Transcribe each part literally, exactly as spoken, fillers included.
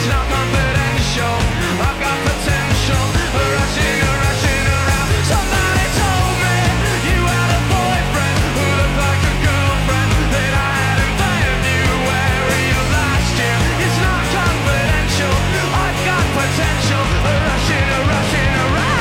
not confidential. I've got potential, rushing, rushing around. Somebody told me you had a boyfriend who looked like a girlfriend that I had invited you. Where were you last year? It's not confidential. I've got potential, rushing, rushing around.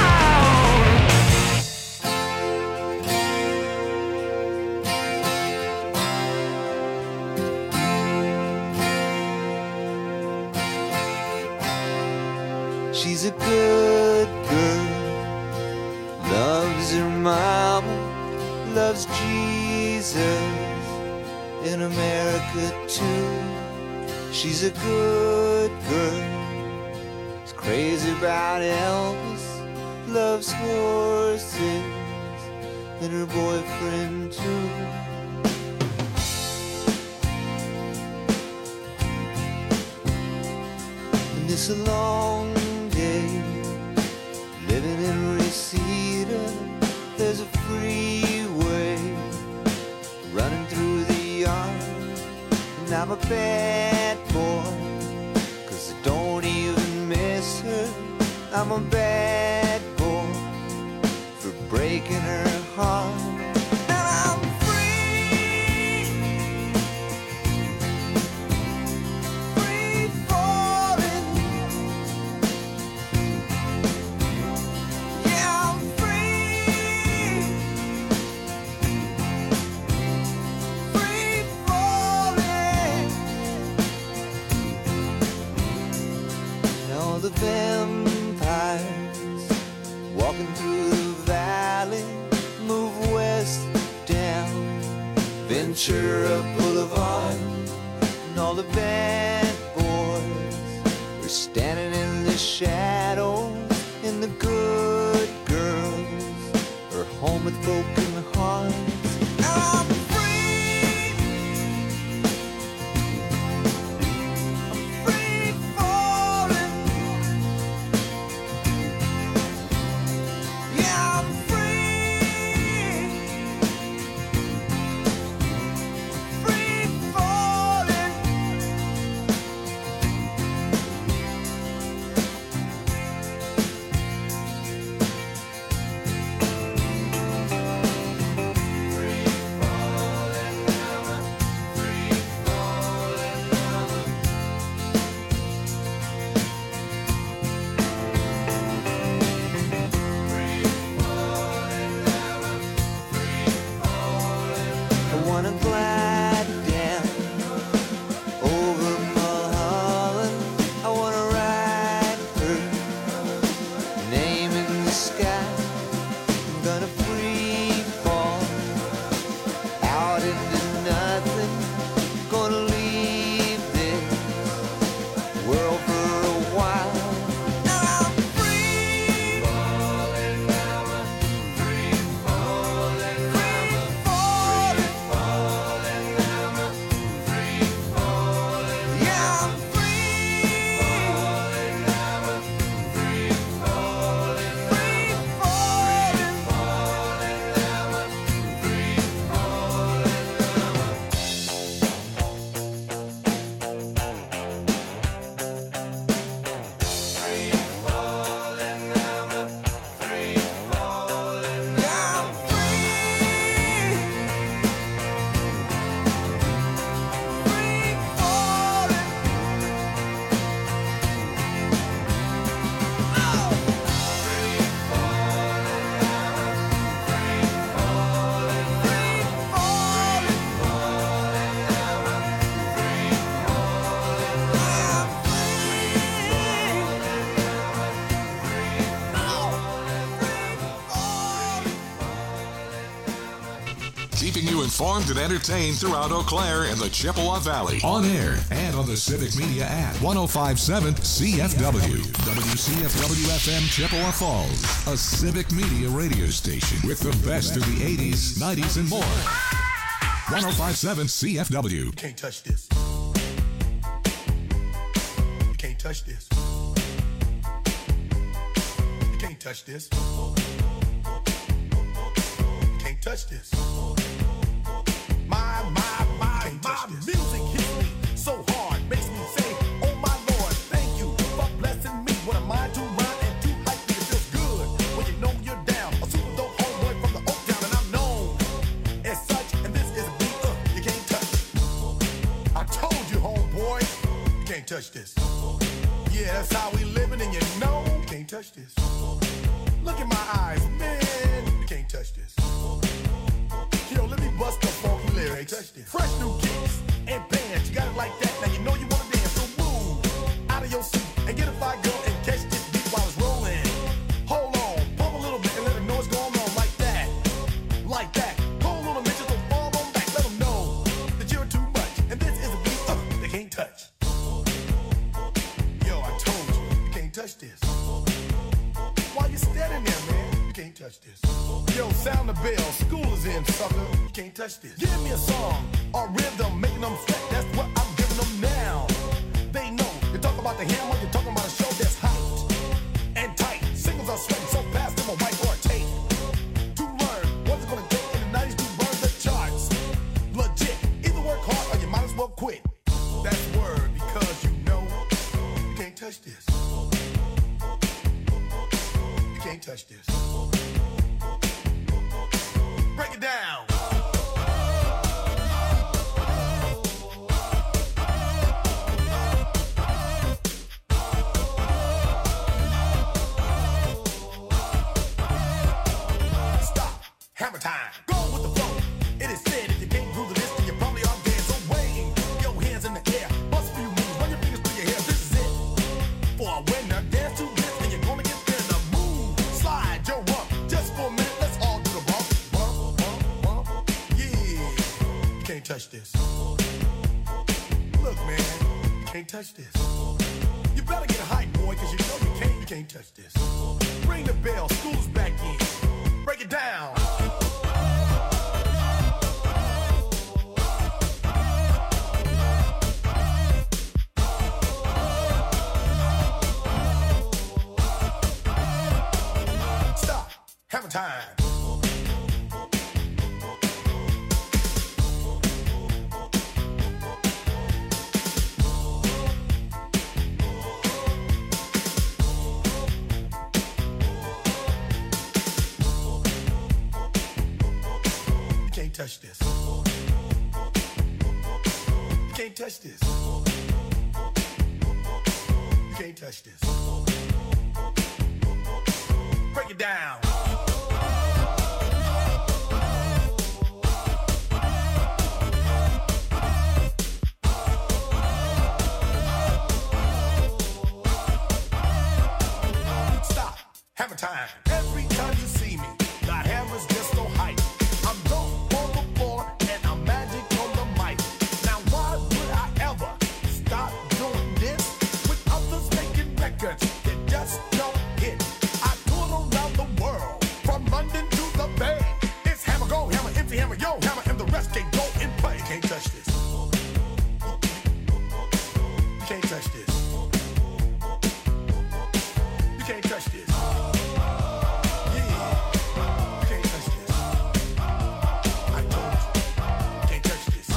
She's a good girl, loves her mama, loves Jesus, in America too. She's a good girl, is crazy about Elvis, loves horses, and her boyfriend too. And it's a long day living in Reseda. There's a freeway running through the yard, and I'm a bad boy, 'cause I don't even miss her. I'm a bad boy for breaking her heart. And I'm free, free falling. Yeah, I'm free, free falling. Now the vampires walking through the valley move west down Ventura Boulevard, and all the bad boys are standing in the shadows, and the good girls are home with broken hearts. I'm free, I'm free falling. Yeah, I'm free, free falling. I wanna glide down over Mulholland. I wanna write her name in the sky. I'm gonna free fall out into nothing. Gonna leave this world for a while. Now I'm free, falling, free falling, free falling, falling, free falling. Yeah, I'm free, falling, free falling, free falling, falling, free falling. Keeping you informed and entertained throughout Eau Claire and the Chippewa Valley. On air and on the Civic Media app. one oh five point seven C F W. W C F W F M Chippewa Falls. A Civic Media radio station with the best of the eighties, nineties, and more. one oh five point seven C F W. You can't touch this. You can't touch this. You can't touch this. You can't touch this. My, my, my, my music hits me so hard, makes me say, oh my Lord, thank you, That's how we living, and you know you can't touch this. Look in my eyes, man, you can't touch this. Yo, let me bust the funky lyrics. Fresh new kicks and bands, you got it like that. Now you know you wanna dance, so move out of your seat and get a fire girl and catch this beat while it's rolling. Hold on, pump a little bit and let them know what's going on like that, like that. Hold on a minute, just don't fall on back. Let them know that you're too much, and this is a beat uh, they can't touch. Yo, I told you, you can't touch this. Why you standing there, man? You can't touch this. Yo, sound the bell, school is in, sucker. You can't touch this. Give me a song or rhythm, making them sweat. That's what I'm giving them now. They know. You talk about the hammer, you're talking about a show that's hyped and tight. Singles are sweating so fast, them a white or a tape. To learn what's it gonna take in the nineties to burn the charts. Legit. Either work hard or you might as well quit. That's word because you know you can't touch this. You can't touch this. Break it down. Stop. Hammer time. Go with the flow. It is said if you can't groove the list, then you probably are dead. So wave your hands in the air. Bust a few moves. Run your fingers through your hair. This is it. For a winner, dance to this, and you're gonna get there. The move. Slide your rump. Just for a minute, let's all do the bump. Bump, bump, bump. Yeah. You can't touch this. Look, man. You can't touch this. You better get hype, boy, because you know you can't, you can't touch this. Ring the bell. School's back in. Break it down. Stop. Hammer time. You can't touch this. You can't touch this. You can't touch this. Break it down. Stop. Hammer time. Every time you see me, the hammer's just so hype. I'm dope on the floor and I'm magic on the mic. Now why would I ever stop doing this with others making records that just don't hit? I tour around the world from London to the Bay. It's hammer go, hammer empty, hammer yo, hammer, and the rest can go and play. You can't touch this. You can't touch this. You can't touch this. Yeah. You can't touch this. I told you. You can't touch this.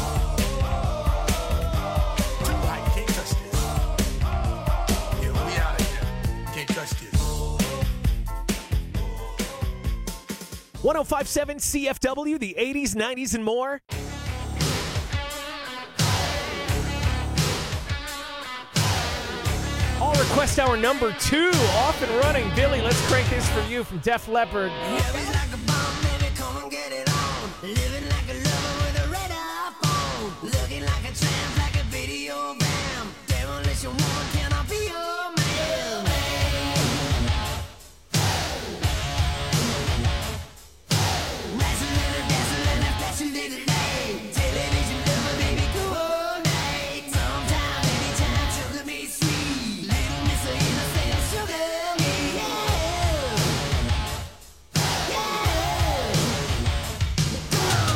Too high, you can't touch this. Yeah, we out of here. You can't touch this. one oh five point seven C F W, the eighties, nineties, and more. All request hour number two, off and running. Billy, let's crank this for you from Def Leppard. Living like a bomb, baby, come and get it on. Living like a lover with a red iPhone. Looking like a tramp, like a video bam. Demolition woman, can I be your man? Rising and a dancing and a flashing little light. Television lover, baby, go all night. Sometime, anytime, sugar me sweet. Little miss a innocent sugar me, yeah. Yeah.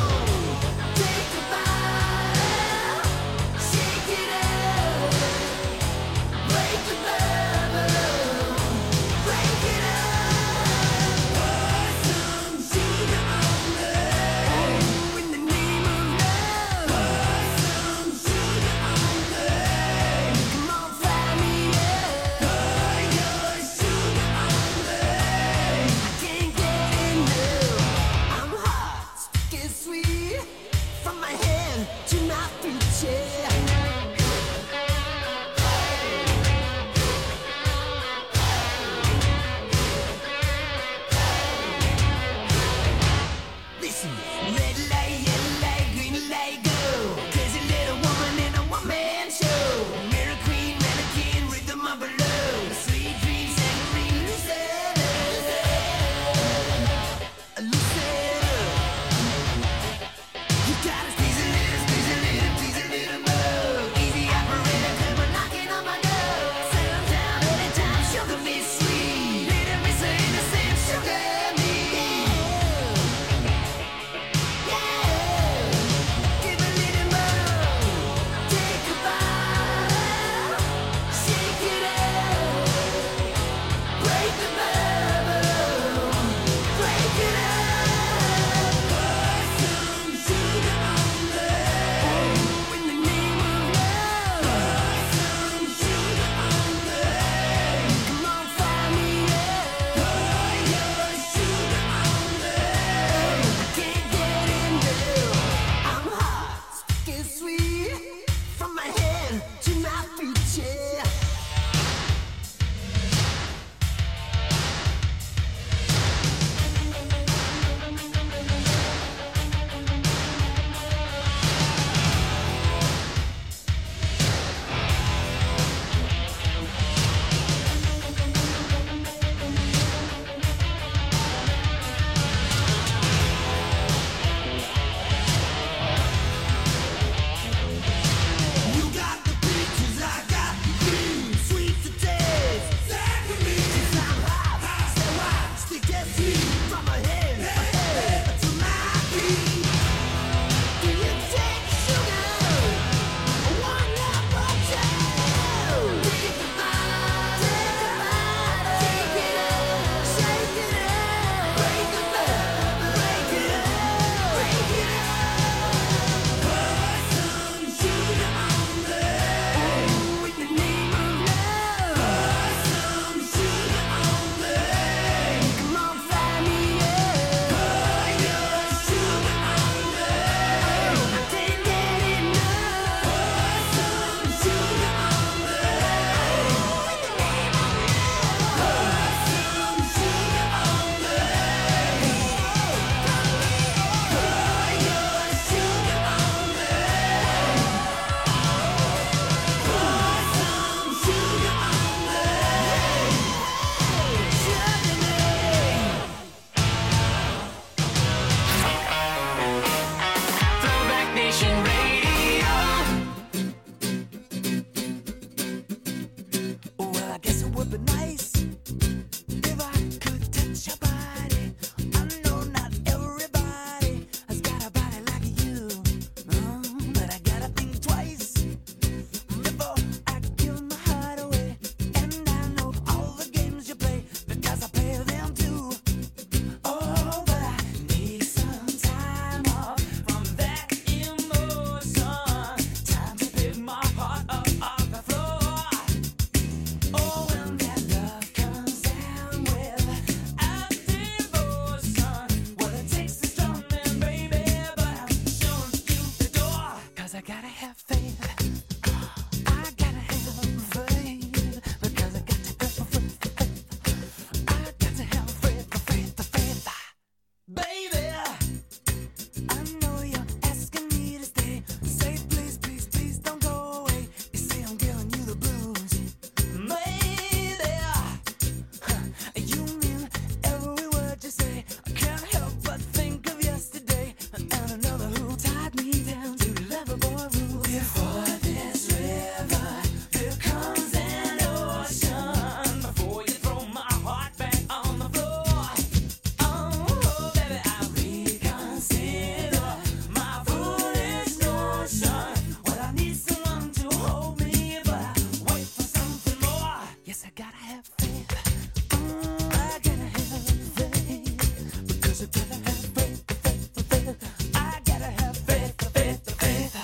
would be nice if I could touch your body. I know not everybody has got a body like you, mm, but I gotta think twice before I give my heart away. And I know all the games you play because I play them too. Oh, but I need some time off from that emotion. Time to pick my heart up off the floor. Oh, when that love comes down without devotion, well, it takes a strong man, baby, but I'm showing you the door. 'Cause I gotta have faith. I gotta have faith. Because I got to have faith. I got to have faith, faith, faith. Baby, I know you're asking me to stay. Say please, please, please don't go away. You say I'm giving you the blues. Maybe you mean every word you say. I can't help but think of yesterday and another who tied me down to lovable rules. Before this river, there comes an ocean. Before you throw my heart back on the floor. Oh, baby, I reconsider my foolish notion. Well, I need someone to hold me, but I wait for something more. Yes, I gotta have faith. Mm, I gotta have faith. Because I gotta have faith, faith, faith. I gotta have faith, faith, faith.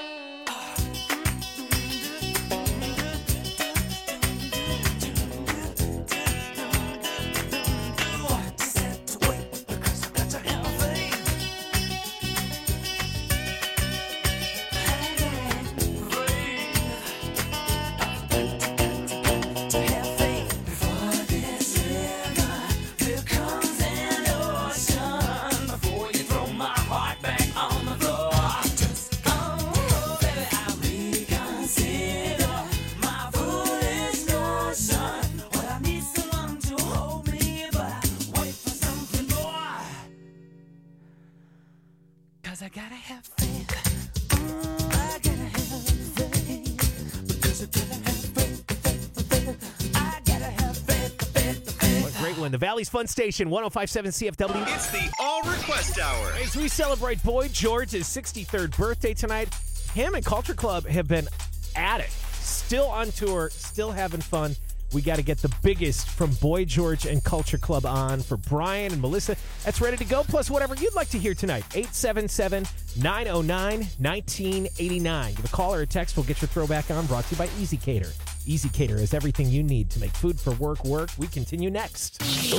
Just have to wait because I got to have faith. To have faith before this river, there comes an ocean. Before you throw my heart back on the floor. Oh, baby, I reconsider my foolish notion. Well, I need someone to hold me, but I wait for something more. 'Cause I gotta have faith. Mm, I gotta have faith. Because I gotta have faith, faith, faith. I gotta have faith, faith, faith. What a great one. The Valley's Fun Station, one oh five point seven C F W. It's the All Request Hour. As we celebrate Boy George's sixty-third birthday tonight, him and Culture Club have been at it. Still on tour, still having fun. We got to get the biggest from Boy George and Culture Club on for Brian and Melissa. That's ready to go, plus whatever you'd like to hear tonight. eight seven seven, nine oh nine, one nine eight nine. Give a call or a text. We'll get your throwback on. Brought to you by Easy Cater. Easy Cater is everything you need to make food for work work. We continue next.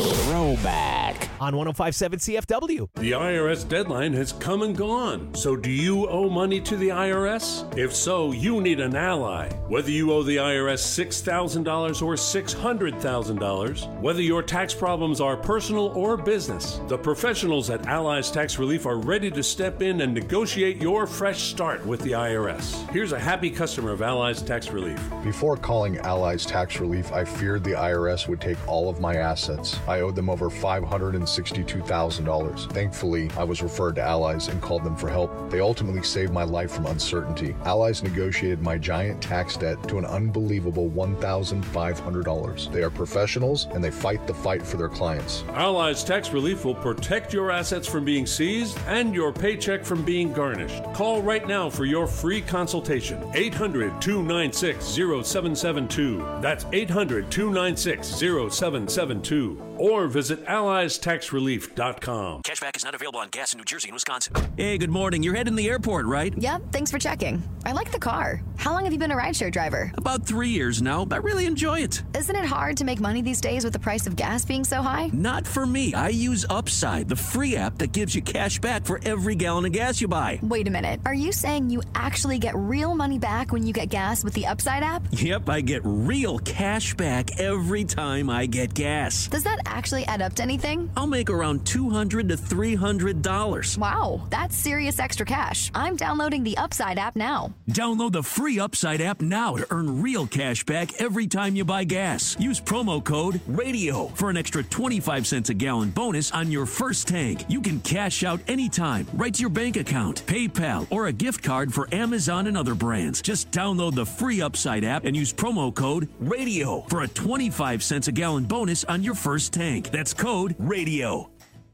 Throwback on one oh five point seven C F W. The I R S deadline has come and gone. So do you owe money to the I R S? If so, you need an ally. Whether you owe the I R S six thousand dollars or six hundred thousand dollars, whether your tax problems are personal or business, the professionals at Allies Tax Relief are ready to step in and negotiate your fresh start with the I R S. Here's a happy customer of Allies Tax Relief. Before calling Allies Tax Relief, I feared the I R S would take all of my assets. I owed them over five hundred sixty-two thousand dollars. Thankfully, I was referred to Allies and called them for help. They ultimately saved my life from uncertainty. Allies negotiated my giant tax debt to an unbelievable one thousand five hundred dollars. They are professionals and they fight the fight for their clients. Allies Tax Relief will protect your assets from being seized and your paycheck from being garnished. Call right now for your free consultation. eight hundred, two nine six, oh seven seven two. That's eight hundred, two nine six, oh seven seven two. Or visit allies tax relief dot com. Cashback is not available on gas in New Jersey and Wisconsin. Hey, good morning. You're heading to the airport, right? Yep, thanks for checking. I like the car. How long have you been a rideshare driver? About three years now. I really enjoy it. Isn't it hard to make money these days with the price of gas being so high? Not for me. I use Upside, the free app that gives you cash back for every gallon of gas you buy. Wait a minute. Are you saying you actually get real money back when you get gas with the Upside app? Yep, I get real cash back every time I get gas. Does that actually add up to anything? I'll make around two hundred to three hundred dollars. Wow, that's serious extra cash. I'm downloading the Upside app now. Download the free Upside app now to earn real cash back every time you buy gas. Use promo code RADIO for an extra twenty-five cents a gallon bonus on your first tank. You can cash out anytime, right to your bank account, PayPal, or a gift card for Amazon and other brands. Just download the free Upside app and use promo code RADIO for a twenty-five cents a gallon bonus on your first tank. That's code RADIO.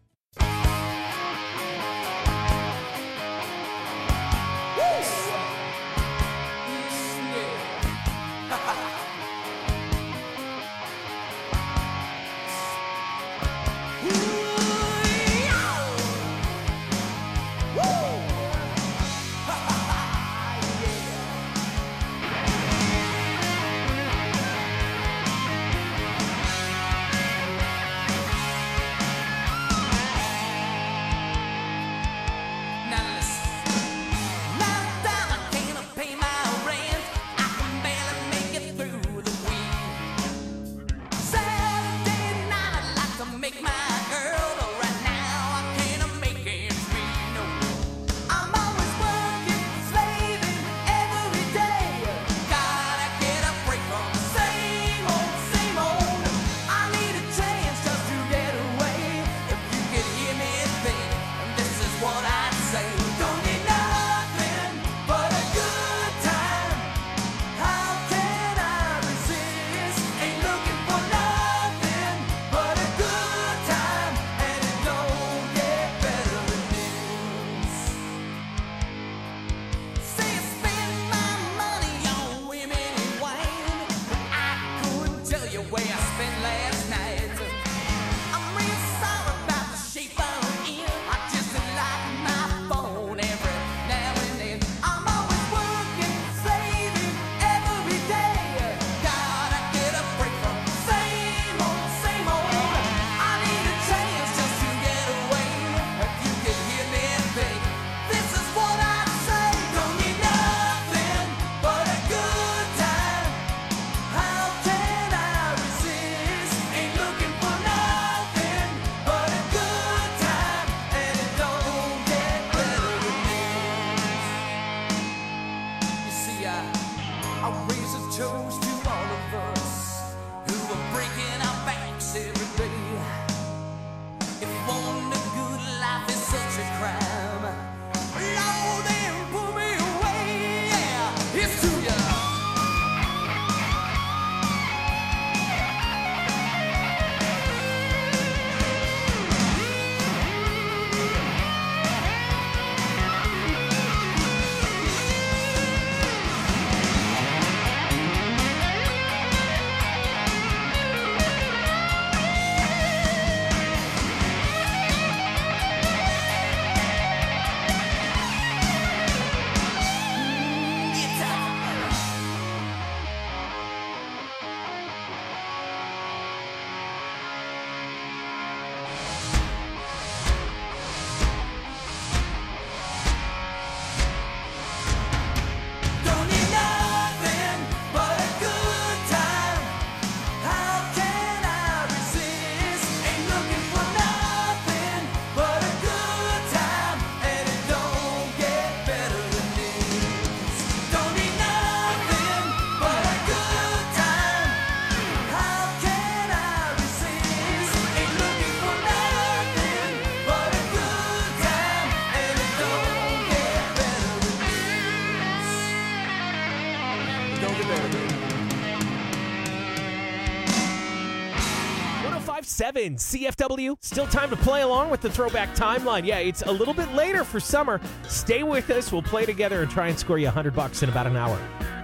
Seven C F W. Still time to play along with the Throwback Timeline. Yeah, it's a little bit later for summer. Stay with us. We'll play together and try and score you a hundred bucks in about an hour.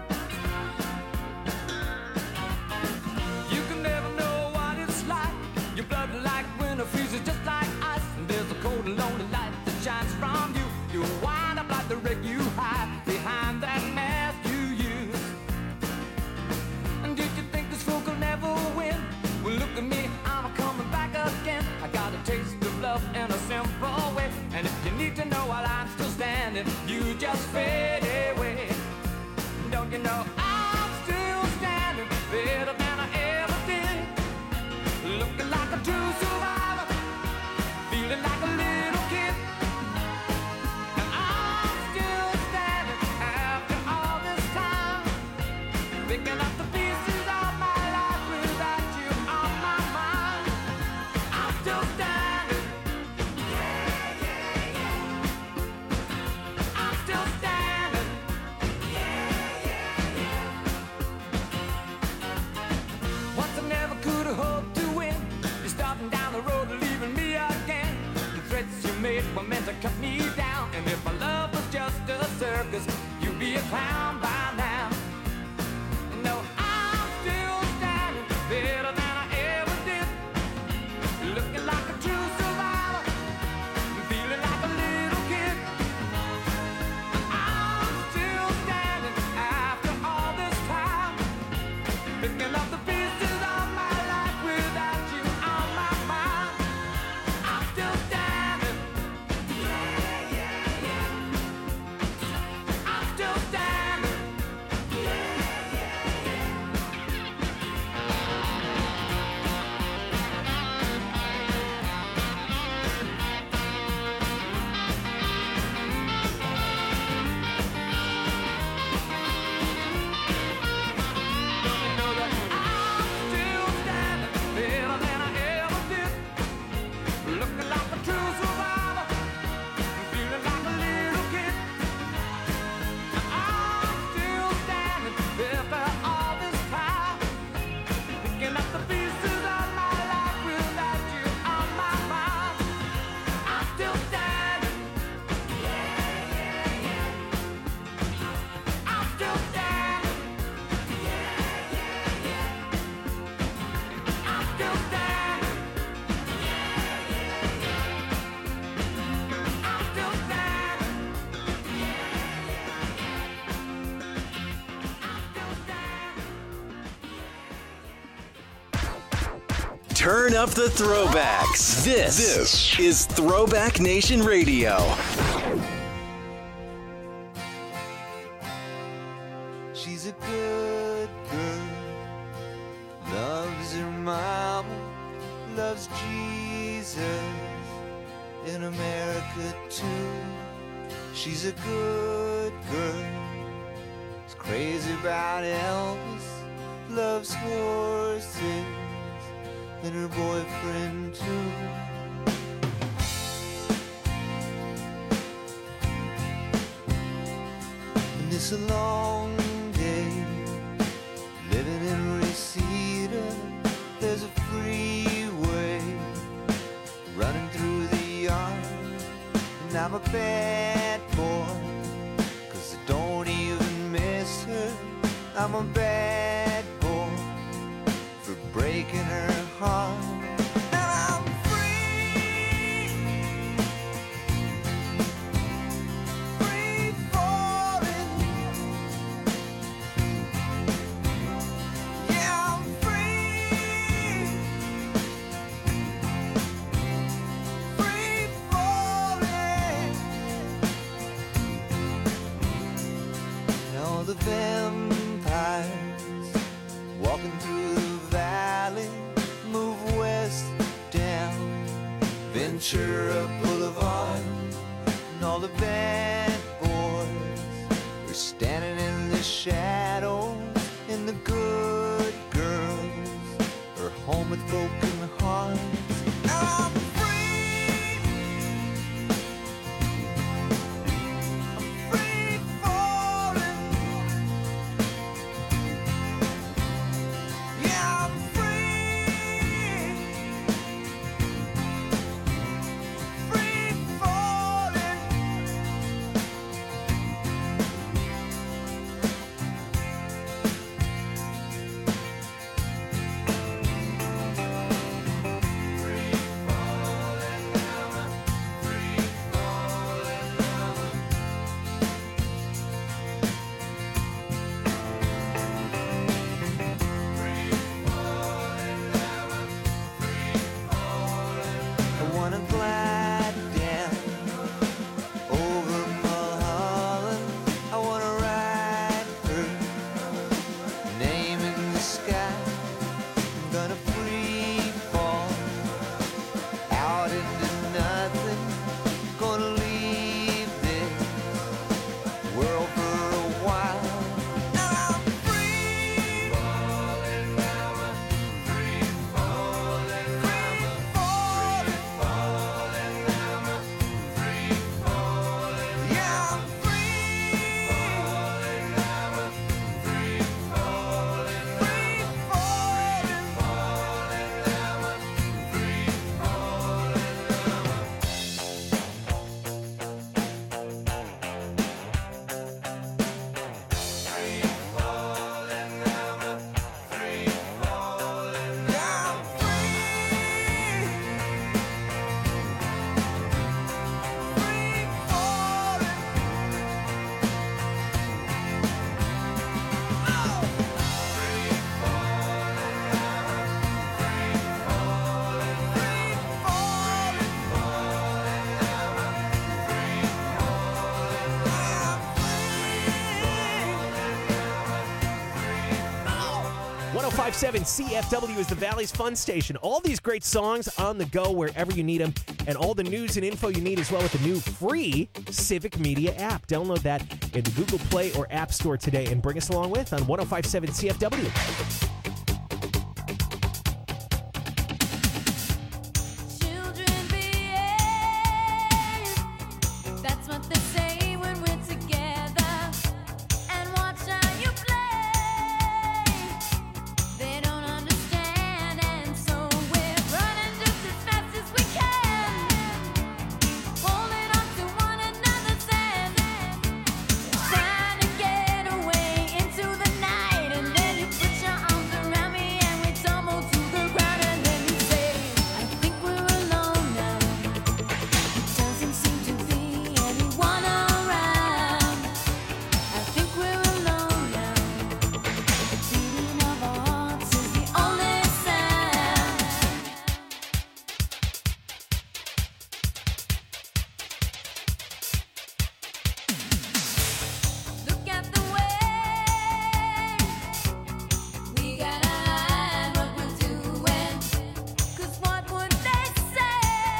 You can never know what it's like. Your blood like winter freezes just like ice. And there's a cold and lonely light that shines from you. You wind up like the wreck you hide behind that mask you use. And did you think this fool could never win? Well, look at me, I'm coming back again. I got a taste of love in a simple way. And if you need to know while I'm still standing, you just fade away. Don't you know I'm still standing better than I ever did? Looking like a true it were meant to cut me down. And if my love was just a circus, you'd be a clown by now. No, I'm still standing better than I ever did. Looking like a true survivor, feeling like a little kid. I'm still standing after all this time, picking up the pieces of my life without you on my mind. I'm still standing. Yeah, yeah, yeah. I'm still standing. Yeah, yeah, yeah. Don't you know that I'm still standing better than I ever did? Looking like a true survivor, feeling like a little kid. I'm still standing after all this time, picking up the pieces of my life without you on my mind. I'm still standing. Yeah, yeah, yeah. I'm still standing. Yeah, yeah, yeah. I'm still standing. Yeah, yeah, yeah. I'm still standing. Turn up the throwbacks. This, this is Throwback Nation Radio. She's a good girl, loves her mama, loves Jesus in America too. She's a good girl, is crazy about Elvis, loves horses and her boyfriend too. And it's a long day living in Reseda. There's a freeway running through the yard, and I'm a bad boy, 'cause I don't even miss her. I'm a bad boy for breaking her heart. And I'm free, free falling. Yeah, I'm free, free falling. And all the vampires walking through the valley move west down Ventura Boulevard, and all the bad boys are standing in the shadows, and the good girls are home with broken hearts. I'm free, I'm free falling. Yeah, I'm free, free falling. Free falling. five seven C F W is the Valley's fun station. All these great songs on the go wherever you need them, and all the news and info you need as well with the new free Civic Media app. Download that in the Google Play or App Store today and bring us along with on one oh five seven C F W. Children behave. That's what they say when we're together. And watch how you play. They don't understand, and so we're running just as fast as we can, holding on to one another's hand, trying to get away into the night. And then you put your arms around me and we tumble to the ground. And then you say, I think we're alone now. It doesn't seem to be anyone around. I think we're alone now. The beating of our hearts is the only sound. Look at the way we gotta hide what we're doing. 'Cause what would they say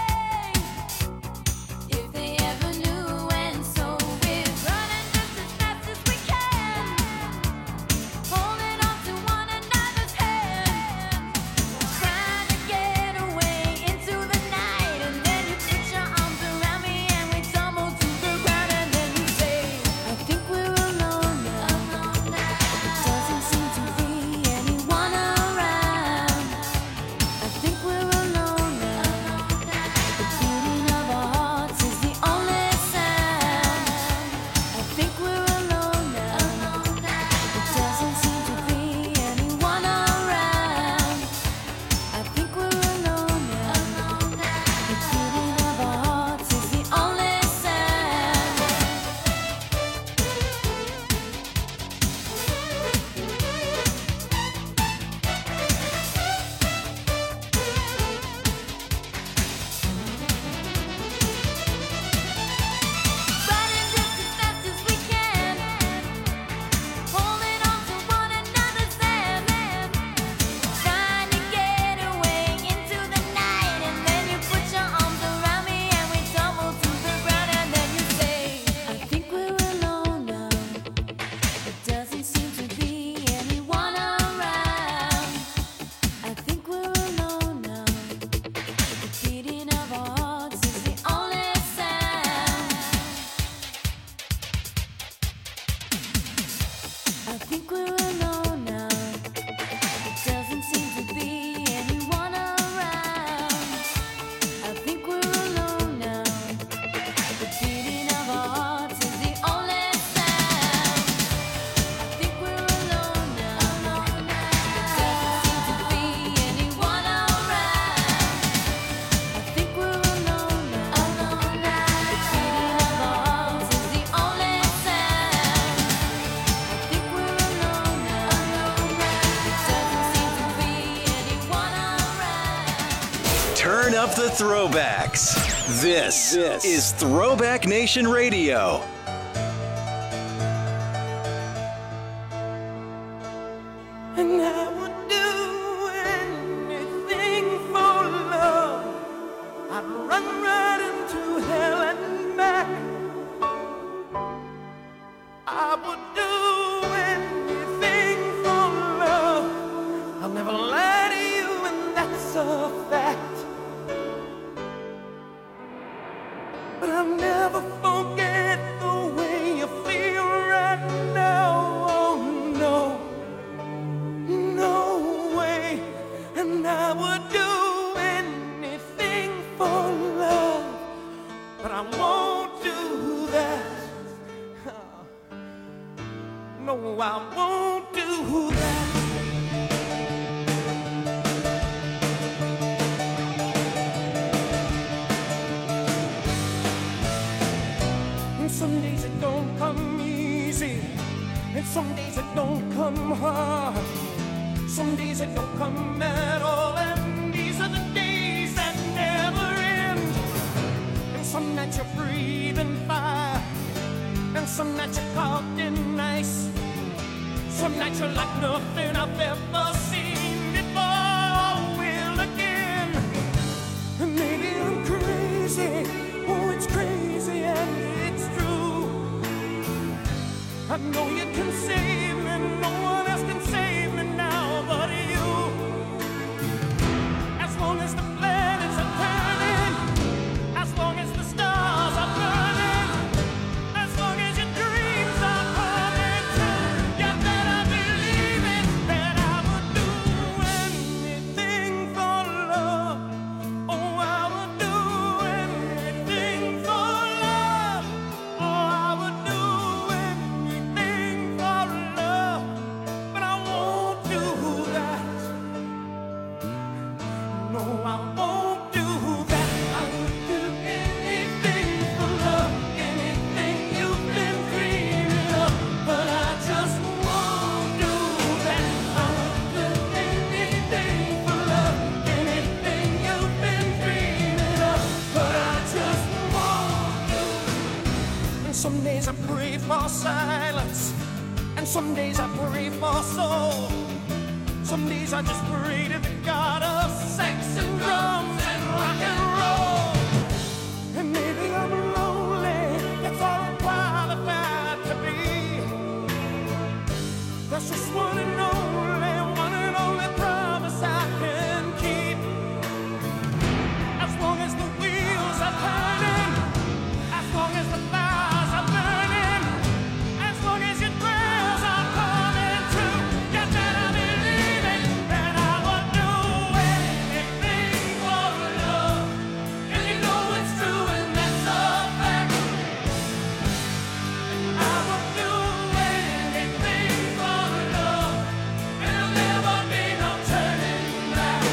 if they ever knew? And so we're running just as fast as we can, holding on to one another's hand, trying to get away into the night. And then you put your arms around me and we tumble to the ground. And then you say, I think we're alone now. It doesn't seem to be anyone around. I think we're alone now. The beating of our hearts is the only sound. I think we're alone now. It doesn't seem to be anyone around. I think we're alone now. The beating of our hearts is the only sound. Running just as fast as we can, holding on to one another's hand, trying to get away into the night. And then you put your arms around me and we tumble to the ground. And then you say, I think we're alone now. It doesn't seem to be anyone around. I think we're alone now. The beating of our hearts is the only sound. I think we're alone now. It doesn't seem to be anyone around. I think we're alone now. The beating of our hearts is the only sound. I think we're alone now. It doesn't seem to be anyone around. I think we're alone now. The beating of our hearts is the only sound. I think we're alone now. It doesn't seem to be anyone around. Turn up the throwbacks. This, is Throwback Nation Radio. And I would do anything for love. I'd run right into hell and back. I would do anything for love. I'll never lie to you, and that's a fact. But I'll never forget the way you feel right now. Oh no. No way. And I would do anything for love, but I won't do that. No, I won't do that. And some days it don't come easy, and some days it don't come hard. Some days it don't come at all, and these are the days that never end. And some nights you're breathing fire, and some nights you're caught in ice. Some nights you're like nothing I've ever seen. for silence. And some days I pray for soul. Some days I just pray to the God of sex and drums and rock and roll. And maybe I'm lonely, that's all I'm qualified to be. There's just one and only, one and only promise I can keep. As long as the wheels are turning, as long as the fires are burning, as long as your prayers are coming true, you better believe it, that I will do anything for love. And you know it's true and that's a fact. I will do anything for love, and there'll never be no turning back.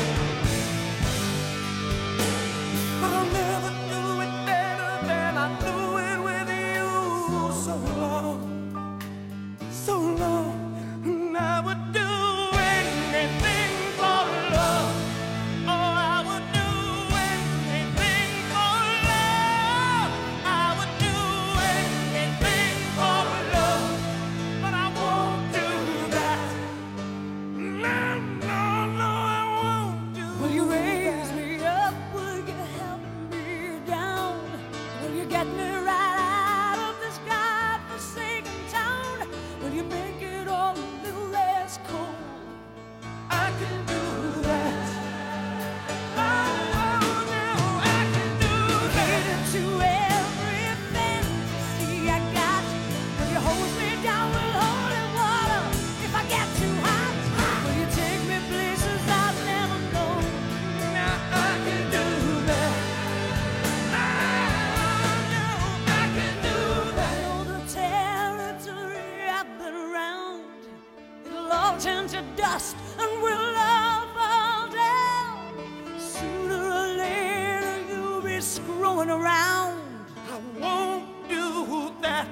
But I'll never do it better than I do it with you. So long, so long, and I would do anything for love. Oh, I would do anything for love. I would do anything for love, but I won't do that. No, no, no, I won't do that. Will you raise me up? Will you help me down? Will you get me right out of this godforsaken town? Will you make it all a little less cold? I can do that. Oh, no, I can do that. To every fantasy I got, will you hold me down with holy water if I get too hot? Will you take me places I've never known? Now I can do that. Oh, no, I can do I that. know the territory I've been around. It'll all turn to dust and we'll all fall down. Sooner or later you'll be screwing around. I won't do that.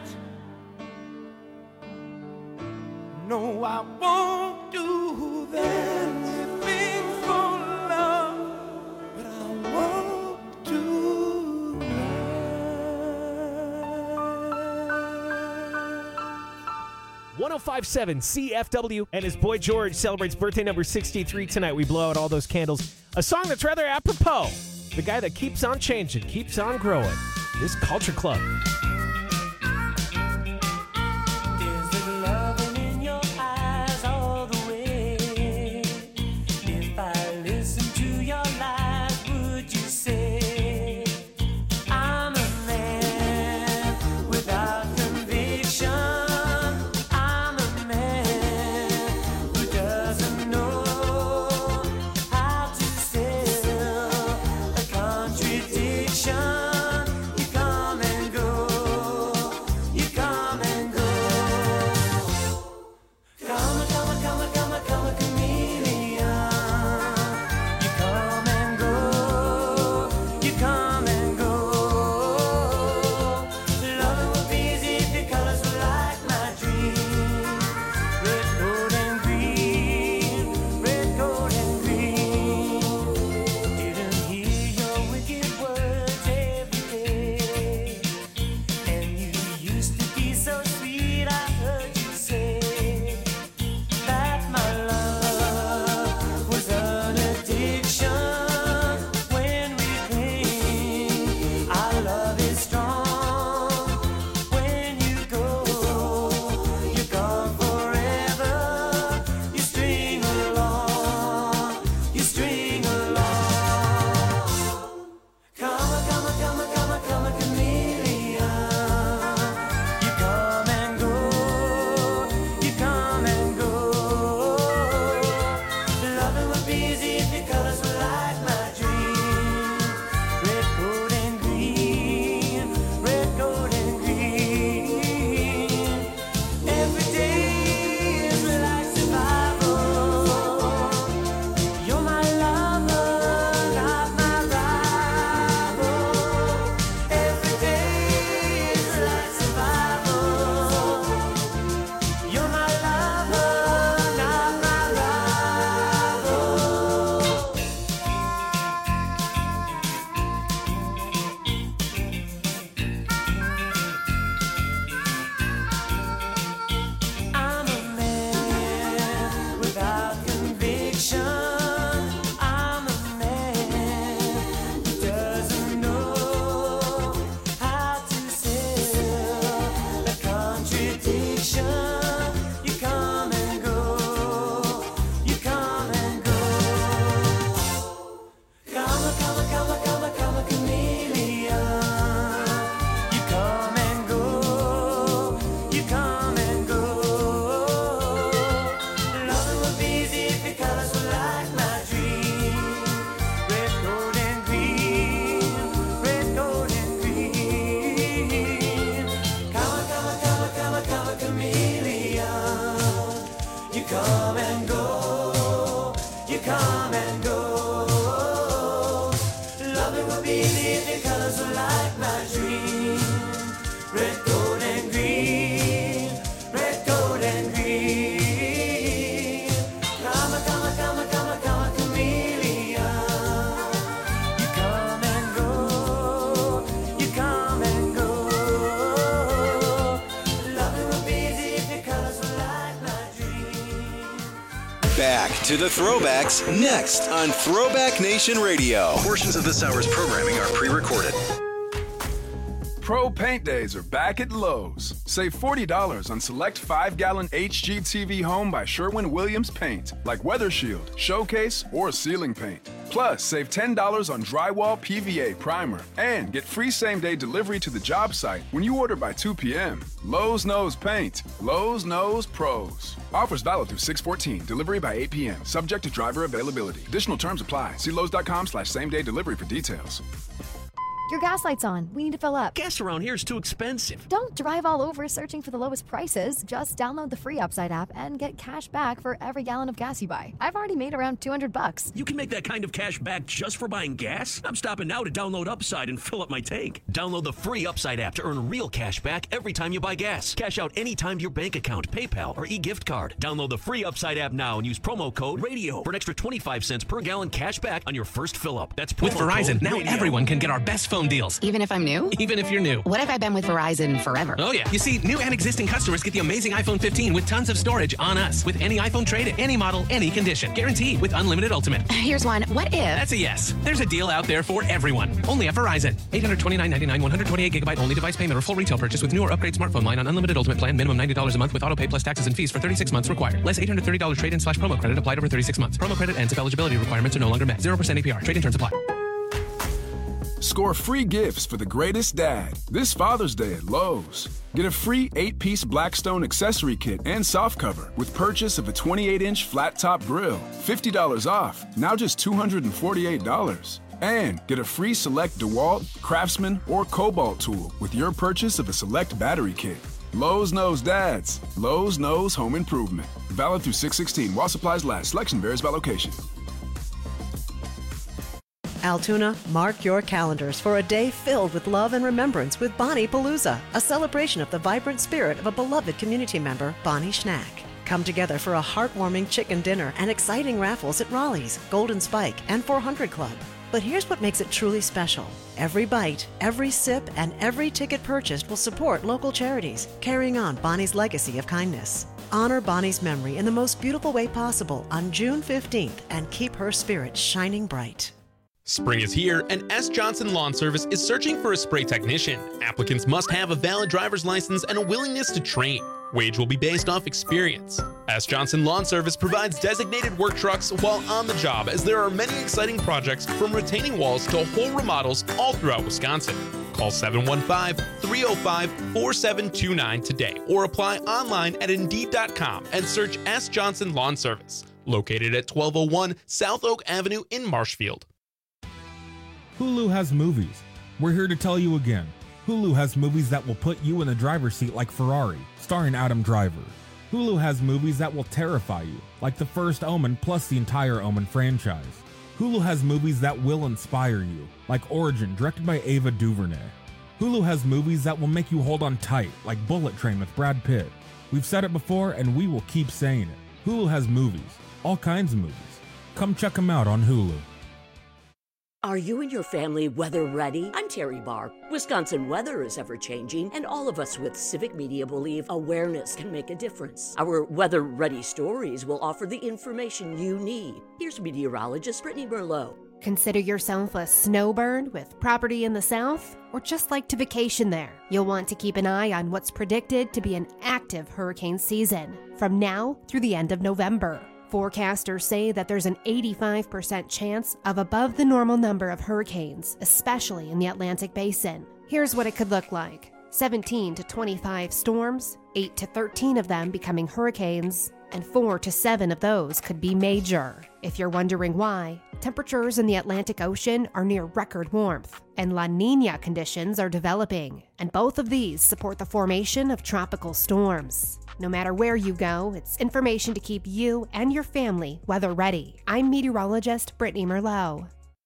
No, I won't do that. Anything for love, but I won't do that. one oh five point seven C F W and his boy George celebrates birthday number sixty-three tonight. We blow out all those candles. A song that's rather apropos. The guy that keeps on changing, keeps on growing. This Culture Club. Is it loving in your eyes all the way? If I listen to your lies, would you say I'm a man without conviction? I'm a man who doesn't know how to sell a contradiction. You come and go. to the throwbacks next on Throwback Nation Radio. Portions of this hour's programming are pre-recorded. Pro Paint Days are back at Lowe's. Save forty dollars on select five gallon H G T V Home by Sherwin-Williams paint, like Weather Shield, Showcase, or ceiling paint. Plus, save ten dollars on drywall P V A primer and get free same-day delivery to the job site when you order by two p.m. Lowe's knows paint. Lowe's knows pros. Offers valid through six fourteen. Delivery by eight p.m. Subject to driver availability. Additional terms apply. See Lowe's.com slash same-day delivery for details. Your gas light's on. We need to fill up. Gas around here is too expensive. Don't drive all over searching for the lowest prices. Just download the free Upside app and get cash back for every gallon of gas you buy. I've already made around two hundred bucks. You can make that kind of cash back just for buying gas? I'm stopping now to download Upside and fill up my tank. Download the free Upside app to earn real cash back every time you buy gas. Cash out anytime to your bank account, PayPal, or e-gift card. Download the free Upside app now and use promo code RADIO for an extra twenty-five cents per gallon cash back on your first fill-up. That's promo With Verizon, code now radio. everyone can get our best phone deals. Even if I'm new? Even if you're new. What if I've been with Verizon forever? Oh, yeah. You see, new and existing customers get the amazing iPhone fifteen with tons of storage on us. With any iPhone trade, any model, any condition. Guaranteed with unlimited ultimate. Here's one. What if? That's a yes. There's a deal out there for everyone. Only at Verizon. eight hundred twenty-nine ninety-nine, one hundred twenty-eight gigabyte only device payment or full retail purchase with new or upgrade smartphone line on unlimited ultimate plan. Minimum ninety dollars a month with auto pay plus taxes and fees for thirty-six months required. Less eight hundred thirty dollars trade-in slash promo credit applied over thirty-six months. Promo credit ends if eligibility requirements are no longer met. zero percent A P R. Trade-in terms apply. Score free gifts for the greatest dad this Father's Day at Lowe's. Get a free eight-piece Blackstone accessory kit and soft cover with purchase of a twenty-eight inch flat-top grill. fifty dollars off, now just two hundred forty-eight dollars. And get a free select DeWalt, Craftsman, or Cobalt tool with your purchase of a select battery kit. Lowe's knows dads. Lowe's knows home improvement. Valid through six sixteen while supplies last. Selection varies by location. Altoona, mark your calendars for a day filled with love and remembrance with Bonnie Palooza, a celebration of the vibrant spirit of a beloved community member, Bonnie Schnack. Come together for a heartwarming chicken dinner and exciting raffles at Raleigh's, Golden Spike, and four hundred Club. But here's what makes it truly special. Every bite, every sip, and every ticket purchased will support local charities, carrying on Bonnie's legacy of kindness. Honor Bonnie's memory in the most beautiful way possible on June fifteenth and keep her spirit shining bright. Spring is here, and S. Johnson Lawn Service is searching for a spray technician. Applicants must have a valid driver's license and a willingness to train. Wage will be based off experience. S. Johnson Lawn Service provides designated work trucks while on the job, as there are many exciting projects from retaining walls to whole remodels all throughout Wisconsin. Call seven one five, three oh five, four seven two nine today or apply online at Indeed dot com and search S. Johnson Lawn Service, located at twelve oh one South Oak Avenue in Marshfield. Hulu has movies. We're here to tell you again. Hulu has movies that will put you in the driver's seat like Ferrari, starring Adam Driver. Hulu has movies that will terrify you, like The First Omen plus the entire Omen franchise. Hulu has movies that will inspire you, like Origin, directed by Ava DuVernay. Hulu has movies that will make you hold on tight, like Bullet Train with Brad Pitt. We've said it before and we will keep saying it. Hulu has movies, all kinds of movies. Come check them out on Hulu. Are you and your family weather ready? I'm Terry Barr. Wisconsin weather is ever changing, and all of us with Civic Media believe awareness can make a difference. Our weather ready stories will offer the information you need. Here's meteorologist Brittany Merlot. Consider yourself a snowbird with property in the south, or just like to vacation there. You'll want to keep an eye on what's predicted to be an active hurricane season from now through the end of November. Forecasters say that there's an eighty-five percent chance of above the normal number of hurricanes, especially in the Atlantic Basin. Here's what it could look like. seventeen to twenty-five storms, eight to thirteen of them becoming hurricanes, and four to seven of those could be major. If you're wondering why, temperatures in the Atlantic Ocean are near record warmth, and La Niña conditions are developing, and both of these support the formation of tropical storms. No matter where you go, it's information to keep you and your family weather ready. I'm meteorologist Brittany Merlot.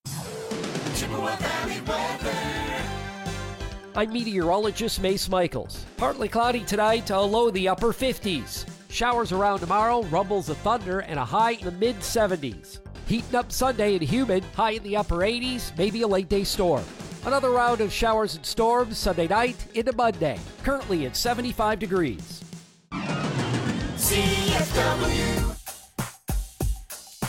I'm meteorologist Mace Michaels. Partly cloudy tonight, a low in the upper fifties. Showers around tomorrow, rumbles of thunder, and a high in the mid seventies. Heating up Sunday and humid, high in the upper eighties, maybe a late day storm. Another round of showers and storms Sunday night into Monday, currently at seventy-five degrees. C F W.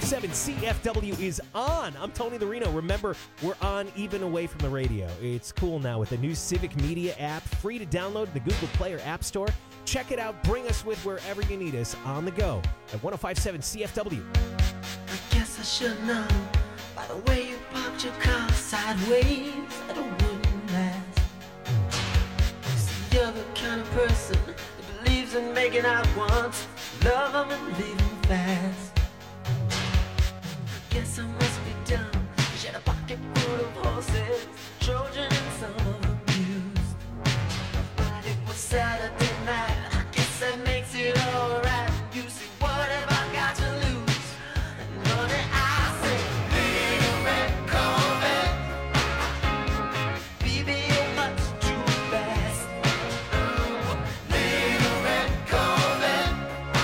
five seven C F W is on. I'm Tony the Reno. Remember, we're on even away from the radio. It's cool now with the new Civic Media app, free to download in the Google Play or App Store. Check it out. Bring us with wherever you need us on the go at ten fifty-seven C F W. I guess I should know by the way you parked your car sideways that it wouldn't last. See, you're the kind of person that believes in making out once, love them and leave them fast. I guess I must be dumb. She had a pocket full of horses, Trojan and some of them used. But it was Saturday night. I guess that makes it alright. You see, what have I got to lose? And honey, I say, little red Corvette, baby, you're much too fast. Little red Corvette,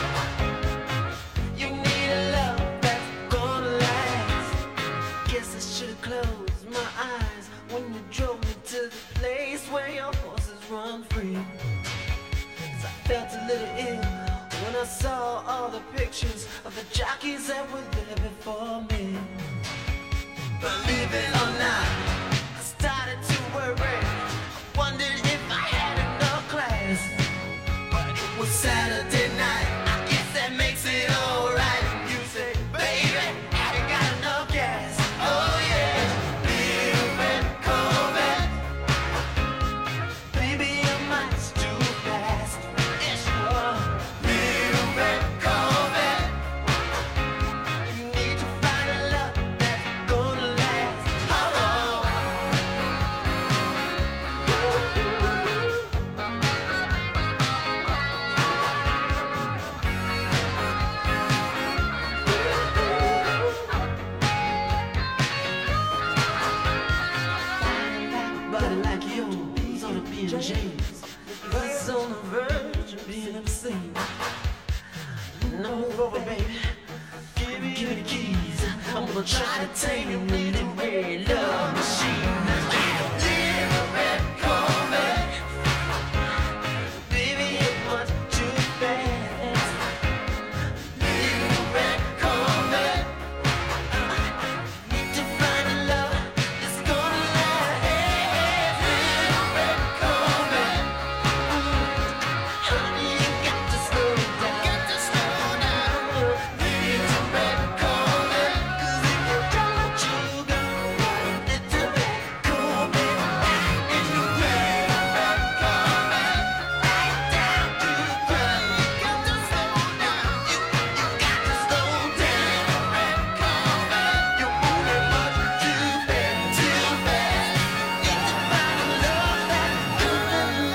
you need a love that's gonna last. Guess I should've closed my eyes when you drove me to the place where your horses run free. 'Cause I felt a little ill when I saw all the pictures of the jockeys that were there before me. Believe it or not, I started to worry. I wondered if I had enough class. But it was Saturday night. I guess that makes it alright. You say, baby, have you got enough gas? Oh yeah, little red Corvette, baby, you're much too fast. Yeah, sure. Little red Corvette, you need to find a love that's gonna last. Oh, body like yours ought to be in chains. It's on the verge of being obscene. No, move over, baby. Give me, give me the keys. I'm gonna try to tame your little red love machine. Little red Corvette, baby, you're much too fast. Little red Corvette, need to find a love that's gonna last. Little red Corvette, honey, you got to slow down. Got to slow down. Little red Corvette, 'cause if you don't, you go. Little red Corvette, and you little red Corvette, right down to the ground. You got to slow down. You, you got to slow down. Red Corvette, you're moving much too fast, too fast. Need to find a love that's gonna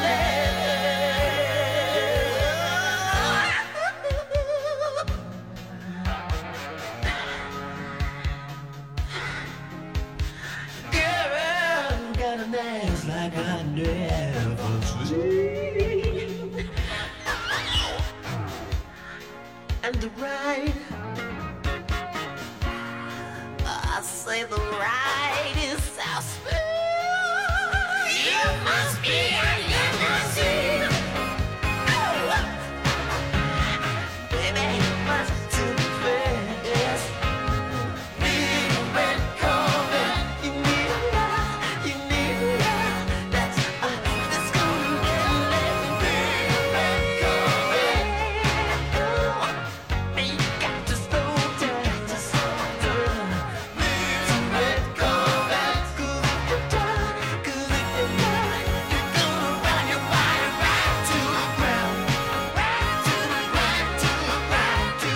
Girl, you got an ass like I never seen. And the ride, I say the ride is so smooth. You must be